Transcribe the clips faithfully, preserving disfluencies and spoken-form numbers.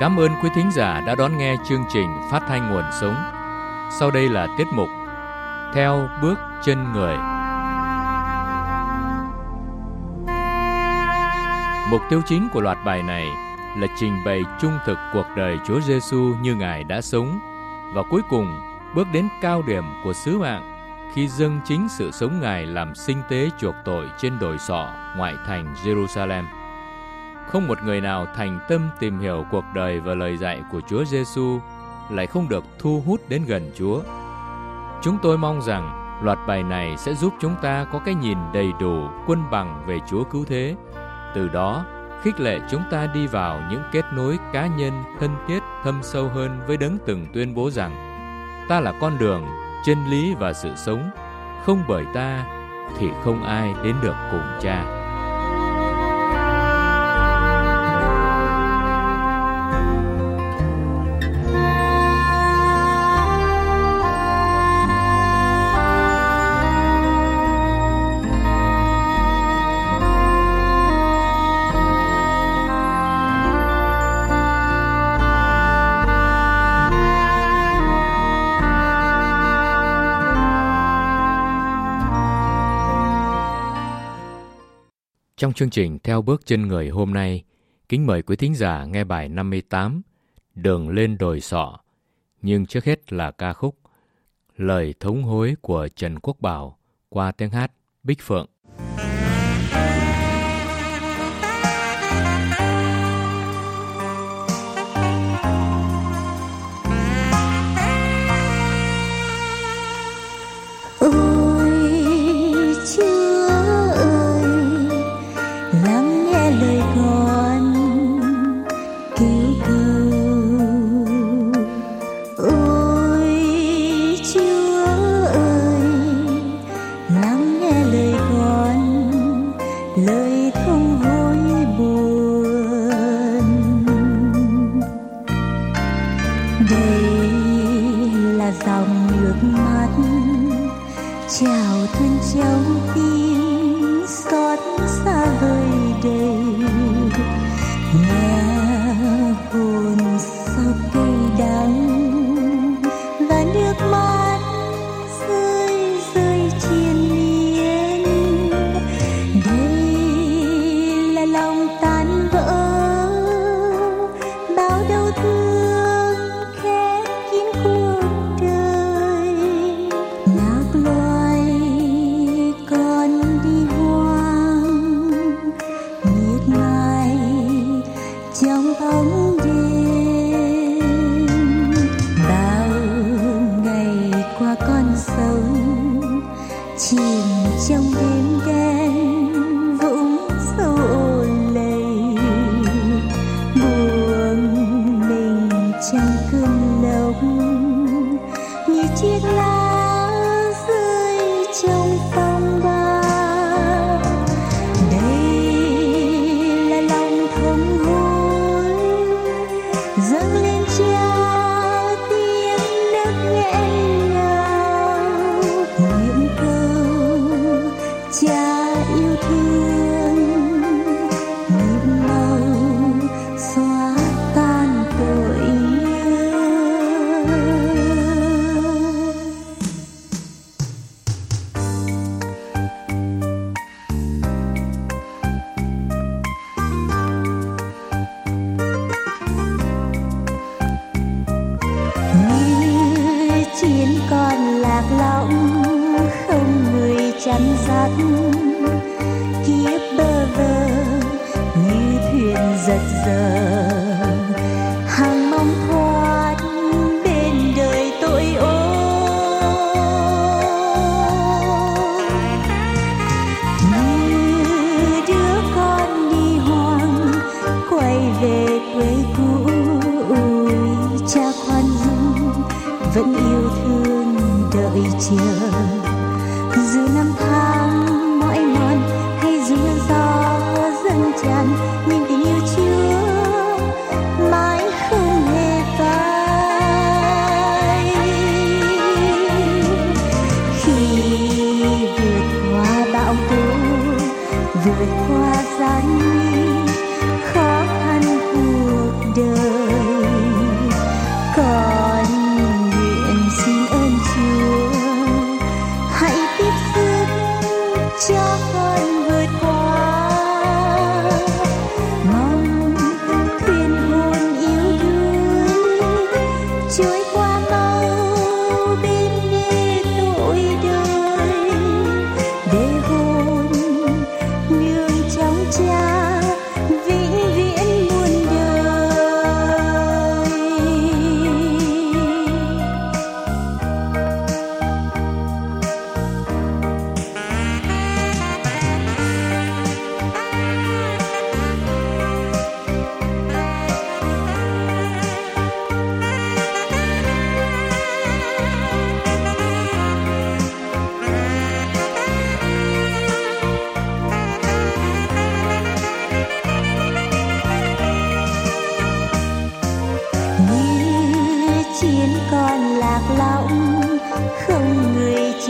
Cảm ơn quý thính giả đã đón nghe chương trình Phát thanh Nguồn Sống. Sau đây là tiết mục Theo Bước Chân Người. Mục tiêu chính của loạt bài này là trình bày trung thực cuộc đời Chúa Giêsu như Ngài đã sống, và cuối cùng bước đến cao điểm của sứ mạng khi dâng chính sự sống Ngài làm sinh tế chuộc tội trên đồi sọ ngoại thành Jerusalem. Không một người nào thành tâm tìm hiểu cuộc đời và lời dạy của Chúa Giêsu lại không được thu hút đến gần Chúa. Chúng tôi mong rằng loạt bài này sẽ giúp chúng ta có cái nhìn đầy đủ, quân bằng về Chúa Cứu Thế. Từ đó, khích lệ chúng ta đi vào những kết nối cá nhân thân thiết thâm sâu hơn với Đấng từng tuyên bố rằng: ta là con đường, chân lý và sự sống, không bởi ta thì không ai đến được cùng Cha. Trong chương trình Theo Bước Chân Người hôm nay, kính mời quý thính giả nghe bài năm mươi tám, Đường Lên Đồi Sọ. Nhưng trước hết là ca khúc Lời Thống Hối của Trần Quốc Bảo qua tiếng hát Bích Phượng. Chào thân trong tim xót xa vời đầy, nghe hồn sau cây đắng và nước mắt rơi rơi triền miên. Đây là lòng tan vỡ, bao đau thương khép kín cuộc đời. Lạc loài con đi hoang miệt mài trong bóng đêm. Bao ngày qua con sống chìm trong đêm đen vũng sâu ồn lầy, buông mình trong cơn lốc như chiếc lá rơi trong phong ba. Đây là lòng thống hối dâng lên Cha tiếng nước nghẹn ngào, nguyện cầu Cha yêu thương nhịp màu xóa tan tội nhơ. Như chiến con lạc lõng không người chăn dắt, kiếp bơ vơ như thuyền giật giờ, hàng mong thoát bên đời tội ô. Như đứa con đi hoang quay về quê cũ, ôi Cha khoan dung vẫn yêu thương đợi chờ. Dù năm tháng mỏi mòn hay dù mưa gió dâng tràn, nhưng tình yêu Chúa mãi không hề phai. Khi vượt qua bão tố, vượt qua gian nguy khó khăn cuộc đời,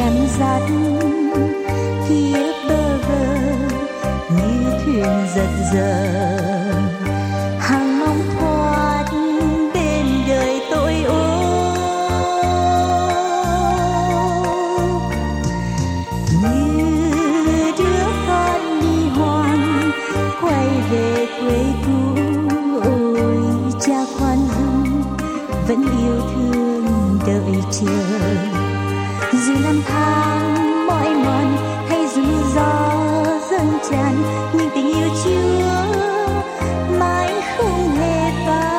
chăn dắt phía bơ vơ như thuyền giật giờ, hằng mong thoát bên đời tội ô. Như đứa con đi hoang quay về quê cũ, ôi cha khoan dung vẫn yêu thương đợi chờ. Dù năm tháng mỏi mòn hay dù gió dâng tràn, nhưng tình yêu Chúa mãi không hề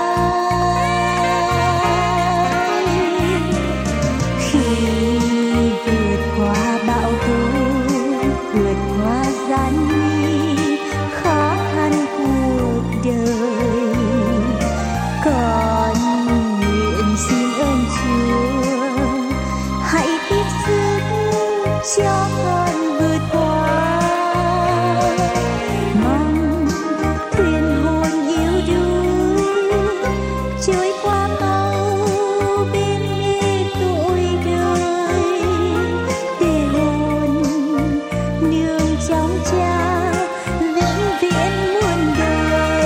phai. Khi vượt qua bão tố, vượt qua gian nguy khó khăn cuộc đời, con nguyện xin ơn Chúa hãy tiếp sức cho con vượt qua. Mong thuyền hồn yêu đuối trôi qua mau bên mê tội đời, để hồn nương trong Cha vĩnh viễn muôn đời.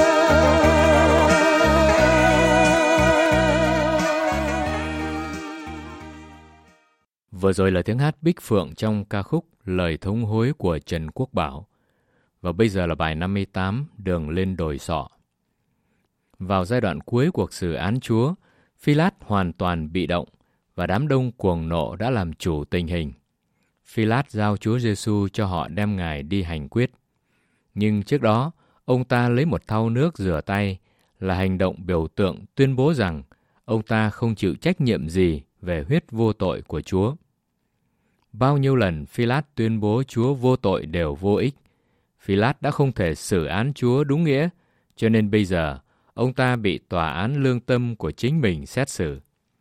Vừa rồi là tiếng hát Bích Phượng trong ca khúc Lời Thống Hối của Trần Quốc Bảo. Và bây giờ là bài năm mươi tám, Đường lên đồi sọ. Vào giai đoạn cuối cuộc xử án Chúa, Phi-lát hoàn toàn bị động và đám đông cuồng nộ đã làm chủ tình hình. Phi-lát giao Chúa Giêsu cho họ đem Ngài đi hành quyết. Nhưng trước đó, ông ta lấy một thau nước rửa tay là hành động biểu tượng tuyên bố rằng ông ta không chịu trách nhiệm gì về huyết vô tội của Chúa. Bao nhiêu lần Phi-lát tuyên bố Chúa vô tội đều vô ích. Phi-lát đã không thể xử án Chúa đúng nghĩa, cho nên bây giờ ông ta bị tòa án lương tâm của chính mình xét xử.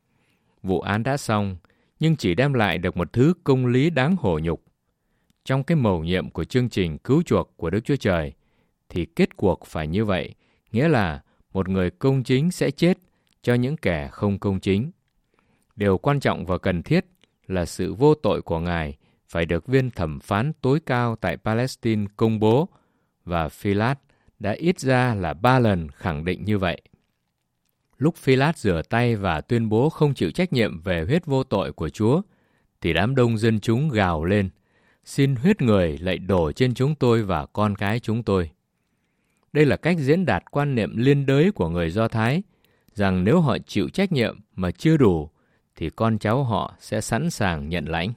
Vụ án đã xong, nhưng chỉ đem lại được một thứ công lý đáng hổ nhục. Trong cái mầu nhiệm của chương trình cứu chuộc của Đức Chúa Trời, thì kết cuộc phải như vậy, nghĩa là một người công chính sẽ chết cho những kẻ không công chính. Điều quan trọng và cần thiết là sự vô tội của Ngài phải được viên thẩm phán tối cao tại Palestine công bố, và Phi-lát đã ít ra là ba lần khẳng định như vậy. Lúc Phi-lát rửa tay và tuyên bố không chịu trách nhiệm về huyết vô tội của Chúa, thì đám đông dân chúng gào lên: "Xin huyết người lạy đổ trên chúng tôi và con cái chúng tôi." Đây là cách diễn đạt quan niệm liên đới của người Do Thái, rằng nếu họ chịu trách nhiệm mà chưa đủ, thì con cháu họ sẽ sẵn sàng nhận lãnh.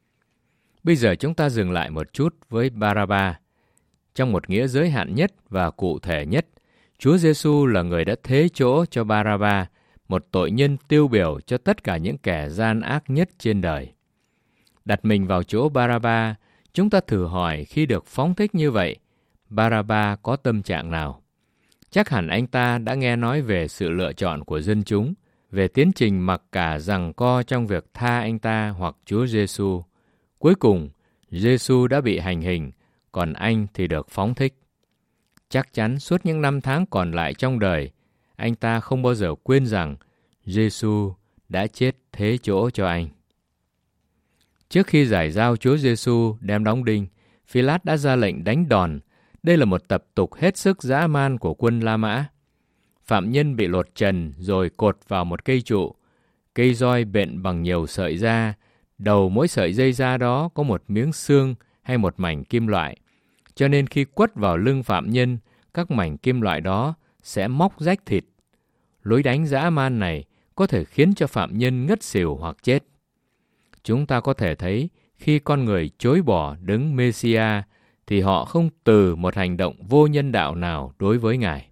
Bây giờ chúng ta dừng lại một chút với Ba-ra-ba. Trong một nghĩa giới hạn nhất và cụ thể nhất, Chúa Giêsu là người đã thế chỗ cho Ba-ra-ba, một tội nhân tiêu biểu cho tất cả những kẻ gian ác nhất trên đời. Đặt mình vào chỗ Ba-ra-ba, chúng ta thử hỏi khi được phóng thích như vậy, Ba-ra-ba có tâm trạng nào? Chắc hẳn anh ta đã nghe nói về sự lựa chọn của dân chúng, về tiến trình mặc cả giằng co trong việc tha anh ta hoặc Chúa Giêsu. Cuối cùng, Giêsu đã bị hành hình, còn anh thì được phóng thích. Chắc chắn suốt những năm tháng còn lại trong đời, anh ta không bao giờ quên rằng Giêsu đã chết thế chỗ cho anh. Trước khi giải giao Chúa Giêsu đem đóng đinh, Phi-lát đã ra lệnh đánh đòn. Đây là một tập tục hết sức dã man của quân La Mã. Phạm nhân bị lột trần rồi cột vào một cây trụ. Cây roi bện bằng nhiều sợi da. Đầu mỗi sợi dây da đó có một miếng xương hay một mảnh kim loại. Cho nên khi quất vào lưng phạm nhân, các mảnh kim loại đó sẽ móc rách thịt. Lối đánh dã man này có thể khiến cho phạm nhân ngất xỉu hoặc chết. Chúng ta có thể thấy khi con người chối bỏ đấng Mê-si-a thì họ không từ một hành động vô nhân đạo nào đối với Ngài.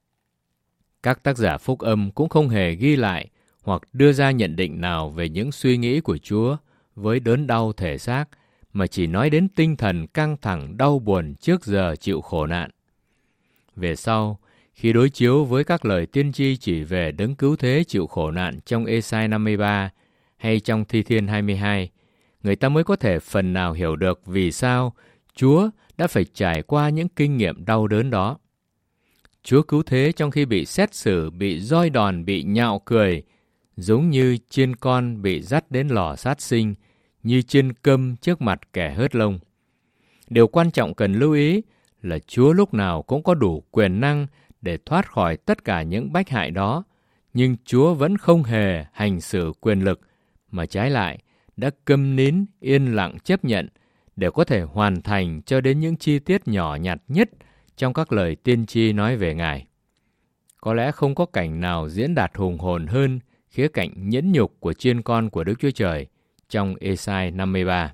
Các tác giả phúc âm cũng không hề ghi lại hoặc đưa ra nhận định nào về những suy nghĩ của Chúa với đớn đau thể xác, mà chỉ nói đến tinh thần căng thẳng đau buồn trước giờ chịu khổ nạn. Về sau, khi đối chiếu với các lời tiên tri chỉ về đấng cứu thế chịu khổ nạn trong Ê-sai năm mươi ba hay trong Thi Thiên hai mươi hai, người ta mới có thể phần nào hiểu được vì sao Chúa đã phải trải qua những kinh nghiệm đau đớn đó. Chúa cứu thế trong khi bị xét xử, bị roi đòn, bị nhạo cười, giống như chiên con bị dắt đến lò sát sinh, như chiên câm trước mặt kẻ hớt lông. Điều quan trọng cần lưu ý là Chúa lúc nào cũng có đủ quyền năng để thoát khỏi tất cả những bách hại đó, nhưng Chúa vẫn không hề hành xử quyền lực, mà trái lại đã câm nín yên lặng chấp nhận để có thể hoàn thành cho đến những chi tiết nhỏ nhặt nhất trong các lời tiên tri nói về Ngài. Có lẽ không có cảnh nào diễn đạt hùng hồn hơn khía cạnh nhẫn nhục của chiên con của Đức Chúa Trời trong Ê-sai năm mươi ba.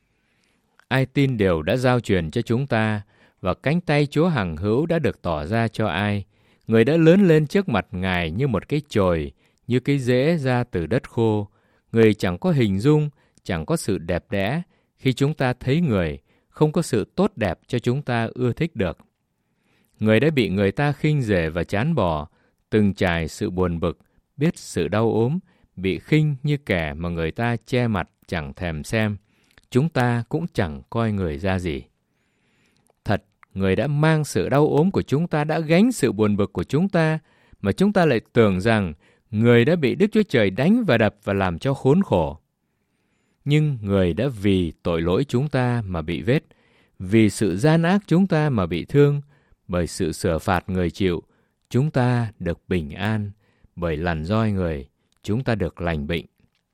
Ai tin điều đã giao truyền cho chúng ta, và cánh tay Chúa hằng hữu đã được tỏ ra cho ai. Người đã lớn lên trước mặt Ngài như một cái chồi, như cái rễ ra từ đất khô. Người chẳng có hình dung, chẳng có sự đẹp đẽ. Khi chúng ta thấy người, không có sự tốt đẹp cho chúng ta ưa thích được. Người đã bị người ta khinh rể và chán bỏ, từng trải sự buồn bực, biết sự đau ốm, bị khinh như kẻ mà người ta che mặt chẳng thèm xem. Chúng ta cũng chẳng coi người ra gì. Thật, người đã mang sự đau ốm của chúng ta, đã gánh sự buồn bực của chúng ta, mà chúng ta lại tưởng rằng người đã bị Đức Chúa Trời đánh và đập và làm cho khốn khổ. Nhưng người đã vì tội lỗi chúng ta mà bị vết, vì sự gian ác chúng ta mà bị thương, bởi sự sửa phạt người chịu, chúng ta được bình an, bởi lằn roi người, chúng ta được lành bệnh.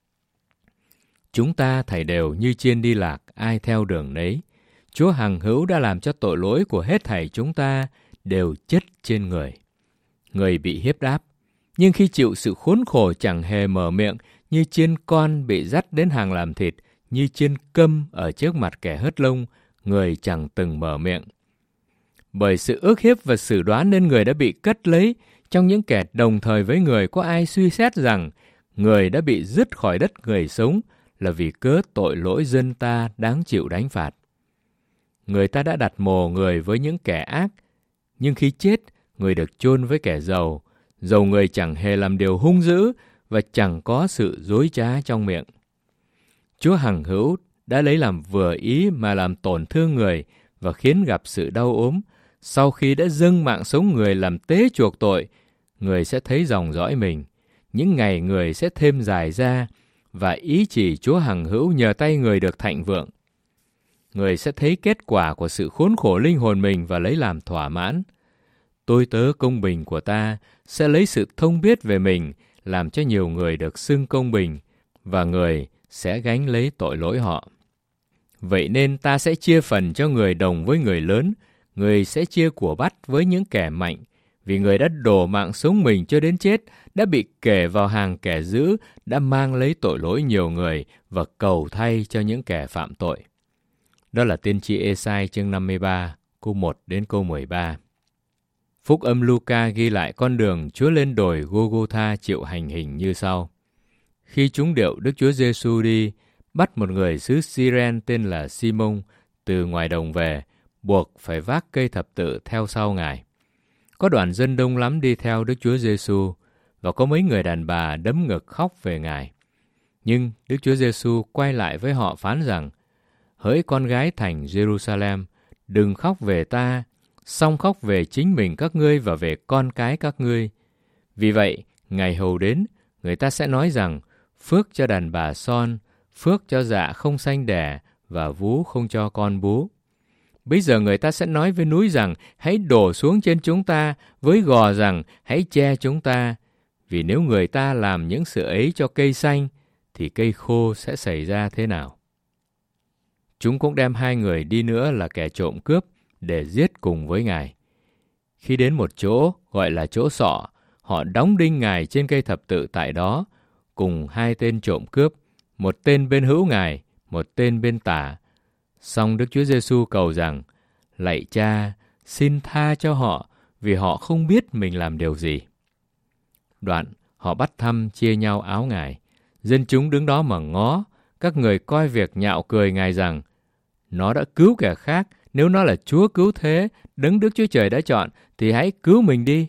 Chúng ta thảy đều như chiên đi lạc, ai theo đường nấy. Chúa hằng hữu đã làm cho tội lỗi của hết thảy chúng ta đều chất trên người. Người bị hiếp đáp, nhưng khi chịu sự khốn khổ chẳng hề mở miệng, như chiên con bị dắt đến hàng làm thịt, như chiên câm ở trước mặt kẻ hớt lông, người chẳng từng mở miệng. Bởi sự ước hiếp và xử đoán nên người đã bị cất lấy. Trong những kẻ đồng thời với người có ai suy xét rằng người đã bị dứt khỏi đất người sống là vì cớ tội lỗi dân ta đáng chịu đánh phạt. Người ta đã đặt mồ người với những kẻ ác, nhưng khi chết, người được chôn với kẻ giàu. Dầu người chẳng hề làm điều hung dữ và chẳng có sự dối trá trong miệng. Chúa hằng hữu đã lấy làm vừa ý mà làm tổn thương người và khiến gặp sự đau ốm. Sau khi đã dâng mạng sống người làm tế chuộc tội, người sẽ thấy dòng dõi mình. Những ngày người sẽ thêm dài ra, và ý chỉ Chúa hằng hữu nhờ tay người được thạnh vượng. Người sẽ thấy kết quả của sự khốn khổ linh hồn mình và lấy làm thỏa mãn. Tôi tớ công bình của ta sẽ lấy sự thông biết về mình, làm cho nhiều người được xưng công bình, và người sẽ gánh lấy tội lỗi họ. Vậy nên ta sẽ chia phần cho người đồng với người lớn, người sẽ chia của bắt với những kẻ mạnh, vì người đã đổ mạng sống mình cho đến chết, đã bị kể vào hàng kẻ dữ, đã mang lấy tội lỗi nhiều người và cầu thay cho những kẻ phạm tội. Đó là tiên tri Ê-sai chương năm mươi ba, câu một đến câu mười ba. Phúc âm Luca ghi lại con đường Chúa lên đồi Gô-gô-tha chịu hành hình như sau. Khi chúng điệu Đức Chúa Giê-xu đi, bắt một người xứ Siren tên là Si-mông từ ngoài đồng về, buộc phải vác cây thập tự theo sau Ngài. Có đoàn dân đông lắm đi theo Đức Chúa Giê-xu, và có mấy người đàn bà đấm ngực khóc về Ngài. Nhưng Đức Chúa Giê-xu quay lại với họ phán rằng, hỡi con gái thành Jerusalem, đừng khóc về ta, song khóc về chính mình các ngươi và về con cái các ngươi. Vì vậy, ngày hầu đến, người ta sẽ nói rằng, phước cho đàn bà son, phước cho dạ không sanh đẻ và vú không cho con bú. Bây giờ người ta sẽ nói với núi rằng, hãy đổ xuống trên chúng ta, với gò rằng, hãy che chúng ta. Vì nếu người ta làm những sự ấy cho cây xanh, thì cây khô sẽ xảy ra thế nào? Chúng cũng đem hai người đi nữa là kẻ trộm cướp để giết cùng với Ngài. Khi đến một chỗ gọi là chỗ sọ, họ đóng đinh Ngài trên cây thập tự tại đó, cùng hai tên trộm cướp, một tên bên hữu Ngài, một tên bên tả. Song Đức Chúa Giê-xu cầu rằng, lạy Cha, xin tha cho họ, vì họ không biết mình làm điều gì. Đoạn, họ bắt thăm chia nhau áo Ngài. Dân chúng đứng đó mà ngó, các người coi việc nhạo cười Ngài rằng, nó đã cứu kẻ khác, nếu nó là Chúa cứu thế, đấng Đức Chúa Trời đã chọn, thì hãy cứu mình đi.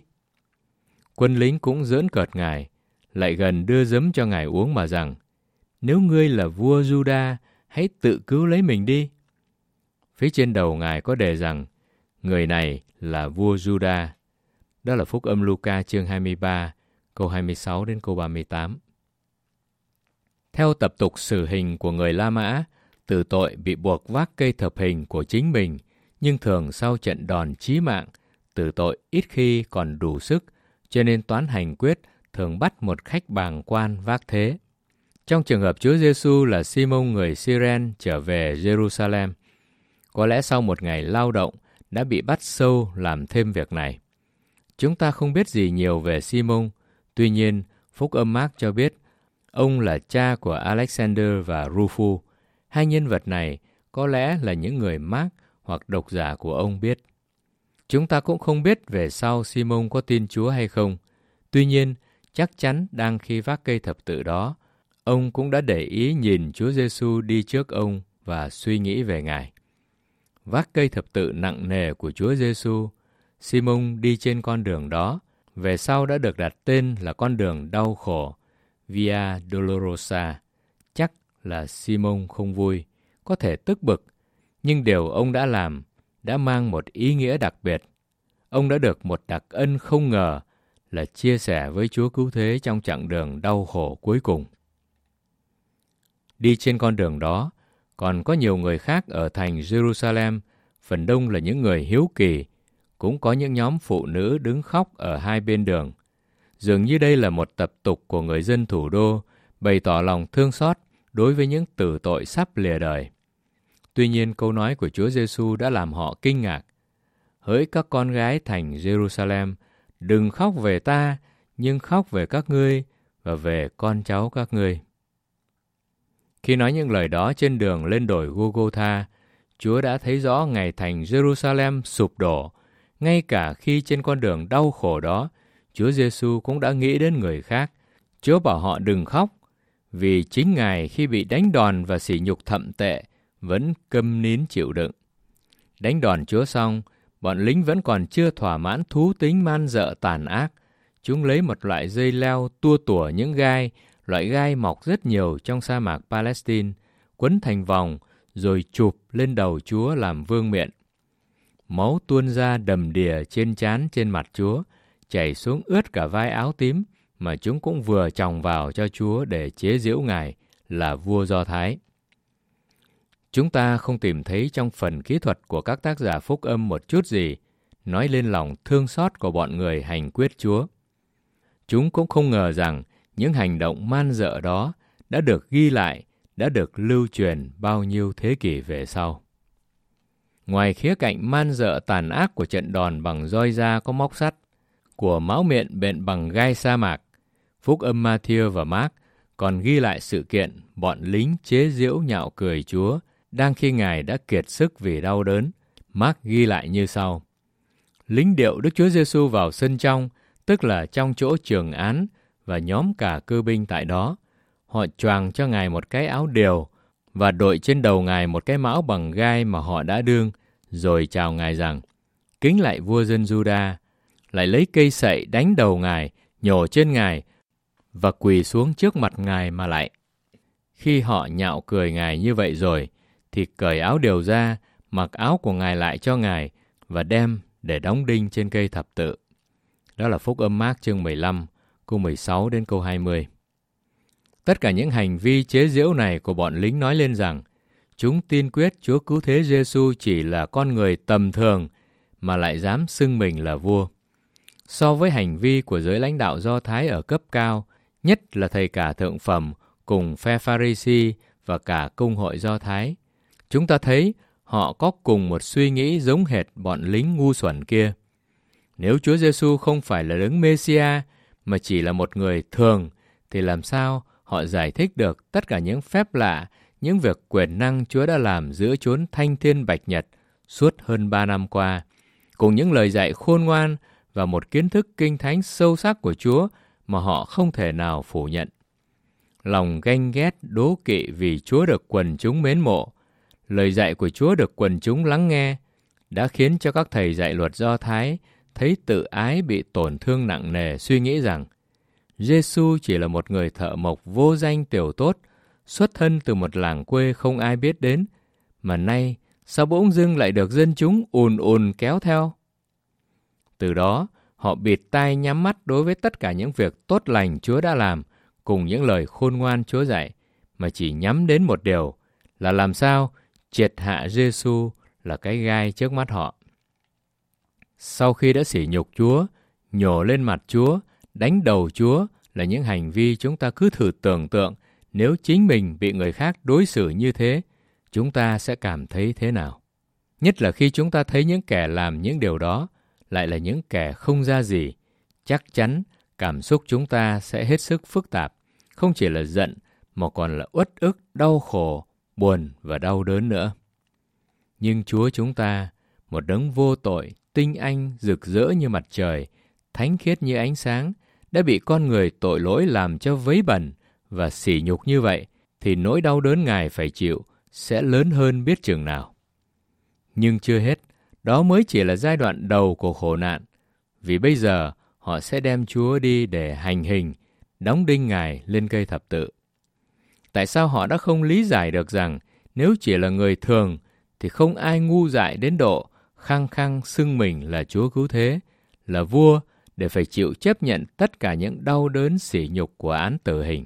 Quân lính cũng giỡn cợt Ngài, lại gần đưa giấm cho Ngài uống mà rằng, nếu ngươi là vua Giu-đa, hãy tự cứu lấy mình đi. Phía trên đầu Ngài có đề rằng, người này là vua Giu-đa. Đó là Phúc âm Luca chương hai mươi ba, câu hai mươi sáu đến câu ba mươi tám. Theo tập tục xử hình của người La Mã, tử tội bị buộc vác cây thập hình của chính mình, nhưng thường sau trận đòn chí mạng, tử tội ít khi còn đủ sức, cho nên toán hành quyết thường bắt một khách bàng quan vác thế. Trong trường hợp Chúa Giêsu là Si-mông người Cyrene trở về Jerusalem, có lẽ sau một ngày lao động đã bị bắt sâu làm thêm việc này. Chúng ta không biết gì nhiều về Si-mông, tuy nhiên Phúc âm Mác cho biết ông là cha của Alexander và Rufus. Hai nhân vật này có lẽ là những người Mác hoặc độc giả của ông biết. Chúng ta cũng không biết về sau Si-mông có tin Chúa hay không. Tuy nhiên, chắc chắn đang khi vác cây thập tự đó, ông cũng đã để ý nhìn Chúa Giêsu đi trước ông và suy nghĩ về Ngài. Vác cây thập tự nặng nề của Chúa Giêsu, Si-mông đi trên con đường đó, về sau đã được đặt tên là con đường đau khổ, Via Dolorosa. Chắc là Si-mông không vui, có thể tức bực, nhưng điều ông đã làm đã mang một ý nghĩa đặc biệt. Ông đã được một đặc ân không ngờ là chia sẻ với Chúa Cứu Thế trong chặng đường đau khổ cuối cùng. Đi trên con đường đó, còn có nhiều người khác ở thành Jerusalem, phần đông là những người hiếu kỳ, cũng có những nhóm phụ nữ đứng khóc ở hai bên đường. Dường như đây là một tập tục của người dân thủ đô, bày tỏ lòng thương xót đối với những tử tội sắp lìa đời. Tuy nhiên, câu nói của Chúa Giêsu đã làm họ kinh ngạc. Hỡi các con gái thành Jerusalem, đừng khóc về ta, nhưng khóc về các ngươi và về con cháu các ngươi. Khi nói những lời đó trên đường lên đồi Golgotha, Chúa đã thấy rõ ngày thành Jerusalem sụp đổ. Ngay cả khi trên con đường đau khổ đó, Chúa Giêsu cũng đã nghĩ đến người khác. Chúa bảo họ đừng khóc, vì chính Ngài khi bị đánh đòn và sỉ nhục thậm tệ, vẫn câm nín chịu đựng. Đánh đòn Chúa xong, bọn lính vẫn còn chưa thỏa mãn thú tính man dợ tàn ác. Chúng lấy một loại dây leo tua tủa những gai, loại gai mọc rất nhiều trong sa mạc Palestine, quấn thành vòng, rồi chụp lên đầu Chúa làm vương miện. Máu tuôn ra đầm đìa trên trán trên mặt Chúa, chảy xuống ướt cả vai áo tím mà chúng cũng vừa chòng vào cho Chúa để chế giễu Ngài là vua Do Thái. Chúng ta không tìm thấy trong phần kỹ thuật của các tác giả phúc âm một chút gì nói lên lòng thương xót của bọn người hành quyết Chúa. Chúng cũng không ngờ rằng những hành động man dợ đó đã được ghi lại, đã được lưu truyền bao nhiêu thế kỷ về sau. Ngoài khía cạnh man dợ tàn ác của trận đòn bằng roi da có móc sắt, của máu miện bện bằng gai sa mạc, phúc âm Ma-thi-ơ và Mác còn ghi lại sự kiện bọn lính chế giễu nhạo cười Chúa đang khi Ngài đã kiệt sức vì đau đớn. Mác ghi lại như sau: lính điệu Đức Chúa Giêsu vào sân trong, tức là trong chỗ trường án, và nhóm cả cơ binh tại đó. Họ choàng cho Ngài một cái áo điều và đội trên đầu Ngài một cái mão bằng gai mà họ đã đương, rồi chào Ngài rằng: kính lạy vua dân Giu-đa. Lại lấy cây sậy đánh đầu Ngài, nhổ trên Ngài và quỳ xuống trước mặt Ngài mà lạy. Khi họ nhạo cười Ngài như vậy rồi, thì cởi áo điều ra, mặc áo của Ngài lại cho Ngài và đem để đóng đinh trên cây thập tự. Đó là phúc âm Mác chương mười lăm, câu mười sáu đến câu hai mươi. Tất cả những hành vi chế giễu này của bọn lính nói lên rằng chúng tin quyết Chúa Cứu Thế Giêsu chỉ là con người tầm thường mà lại dám xưng mình là vua. So với hành vi của giới lãnh đạo Do Thái ở cấp cao, nhất là thầy cả thượng phẩm cùng phe Pha-ri-si và cả công hội Do Thái, chúng ta thấy họ có cùng một suy nghĩ giống hệt bọn lính ngu xuẩn kia. Nếu Chúa Giêsu không phải là đấng Mê-si-a mà chỉ là một người thường, thì làm sao họ giải thích được tất cả những phép lạ, những việc quyền năng Chúa đã làm giữa chốn thanh thiên bạch nhật suốt hơn ba năm qua, cùng những lời dạy khôn ngoan và một kiến thức kinh thánh sâu sắc của Chúa mà họ không thể nào phủ nhận. Lòng ganh ghét, đố kỵ vì Chúa được quần chúng mến mộ, lời dạy của Chúa được quần chúng lắng nghe, đã khiến cho các thầy dạy luật Do Thái thấy tự ái bị tổn thương nặng nề, suy nghĩ rằng Giêsu chỉ là một người thợ mộc vô danh tiểu tốt, xuất thân từ một làng quê không ai biết đến, mà nay sao bỗng dưng lại được dân chúng ùn ùn kéo theo. Từ đó, họ bịt tai nhắm mắt đối với tất cả những việc tốt lành Chúa đã làm, cùng những lời khôn ngoan Chúa dạy, mà chỉ nhắm đến một điều là làm sao triệt hạ Giê-xu là cái gai trước mắt họ. Sau khi đã sỉ nhục Chúa, nhổ lên mặt Chúa, đánh đầu Chúa là những hành vi chúng ta cứ thử tưởng tượng nếu chính mình bị người khác đối xử như thế, chúng ta sẽ cảm thấy thế nào. Nhất là khi chúng ta thấy những kẻ làm những điều đó lại là những kẻ không ra gì, chắc chắn cảm xúc chúng ta sẽ hết sức phức tạp, không chỉ là giận mà còn là uất ức, đau khổ, buồn và đau đớn nữa. Nhưng Chúa chúng ta, một đấng vô tội, tinh anh, rực rỡ như mặt trời, thánh khiết như ánh sáng, đã bị con người tội lỗi làm cho vấy bẩn và sỉ nhục như vậy, thì nỗi đau đớn Ngài phải chịu sẽ lớn hơn biết chừng nào. Nhưng chưa hết, đó mới chỉ là giai đoạn đầu của khổ nạn, vì bây giờ họ sẽ đem Chúa đi để hành hình, đóng đinh Ngài lên cây thập tự. Tại sao họ đã không lý giải được rằng nếu chỉ là người thường thì không ai ngu dại đến độ khăng khăng xưng mình là Chúa cứu thế, là vua để phải chịu chấp nhận tất cả những đau đớn sỉ nhục của án tử hình.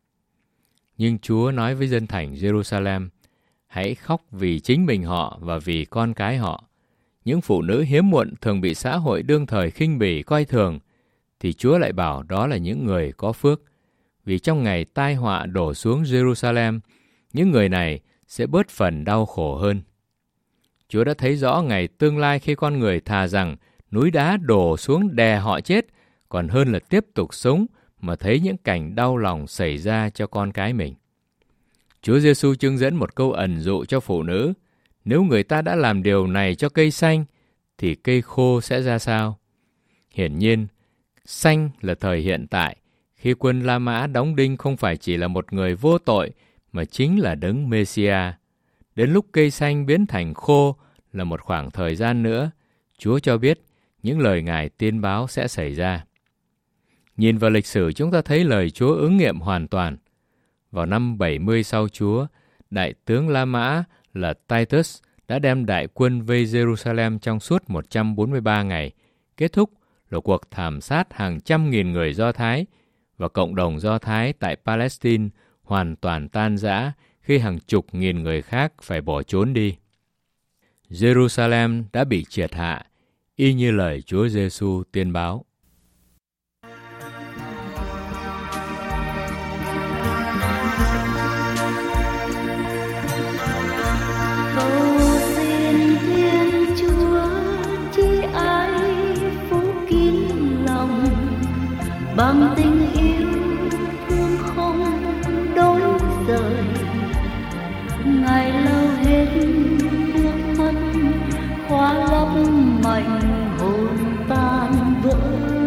Nhưng Chúa nói với dân thành Jerusalem, hãy khóc vì chính mình họ và vì con cái họ. Những phụ nữ hiếm muộn thường bị xã hội đương thời khinh bỉ coi thường, thì Chúa lại bảo đó là những người có phước. Vì trong ngày tai họa đổ xuống Jerusalem, những người này sẽ bớt phần đau khổ hơn. Chúa đã thấy rõ ngày tương lai khi con người thà rằng núi đá đổ xuống đè họ chết, còn hơn là tiếp tục sống mà thấy những cảnh đau lòng xảy ra cho con cái mình. Chúa Giê-xu chứng dẫn một câu ẩn dụ cho phụ nữ, nếu người ta đã làm điều này cho cây xanh, thì cây khô sẽ ra sao? Hiển nhiên, xanh là thời hiện tại, khi quân La Mã đóng đinh không phải chỉ là một người vô tội, mà chính là đấng Mê-si-a. Đến lúc cây xanh biến thành khô là một khoảng thời gian nữa, Chúa cho biết những lời Ngài tiên báo sẽ xảy ra. Nhìn vào lịch sử chúng ta thấy lời Chúa ứng nghiệm hoàn toàn. Vào năm bảy mươi sau Chúa, đại tướng La Mã là Titus đã đem đại quân vây Jerusalem trong suốt một trăm bốn mươi ba ngày, kết thúc là cuộc thảm sát hàng trăm nghìn người Do Thái, và cộng đồng Do Thái tại Palestine hoàn toàn tan rã khi hàng chục nghìn người khác phải bỏ trốn đi. Jerusalem đã bị triệt hạ, y như lời Chúa Giê-xu tiên báo. Bằng tình yêu thương không đổi rời, ngày lâu hết nước mắt khóa lấp mảnh hồn tan vỡ.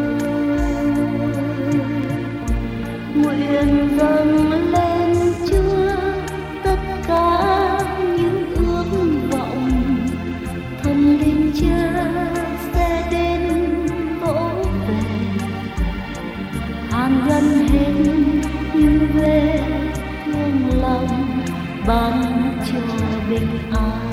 Nguyện dâng lên Chúa tất cả những ước vọng, thần linh Cha sẽ đến vỗ về, hàn gắn hết những vết thương lòng, ban cho bình an.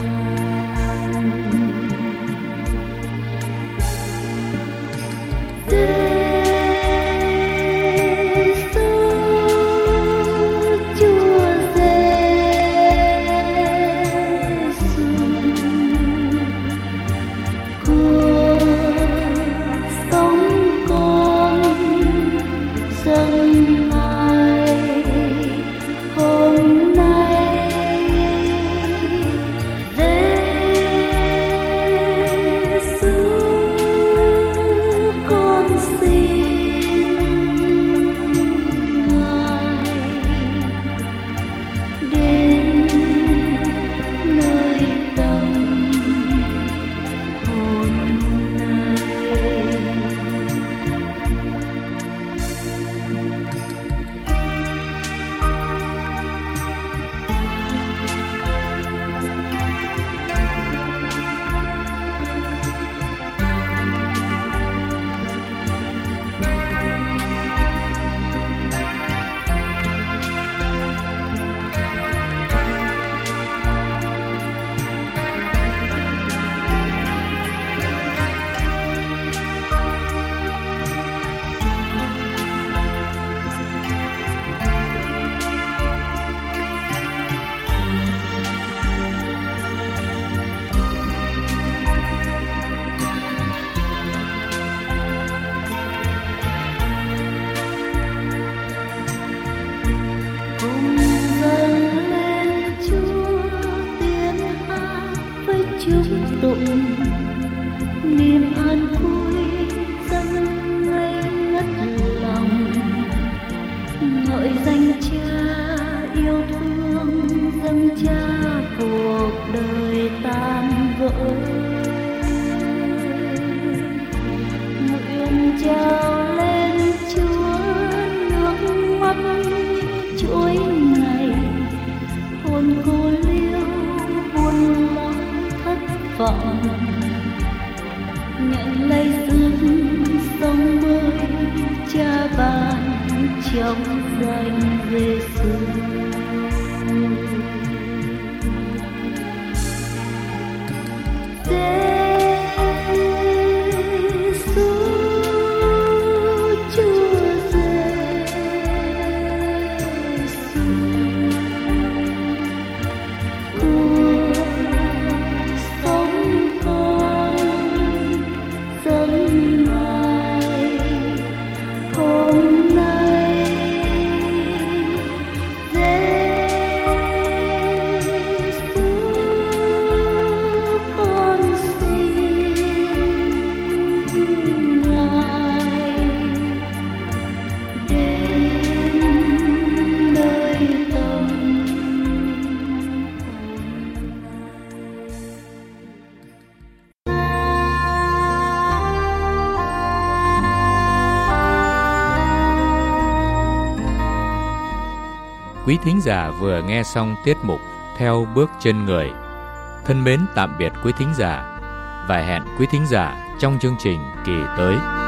trong danh Giêsu. Quý thính giả vừa nghe xong tiết mục Theo bước chân người. Thân mến tạm biệt quý thính giả và hẹn quý thính giả trong chương trình kỳ tới.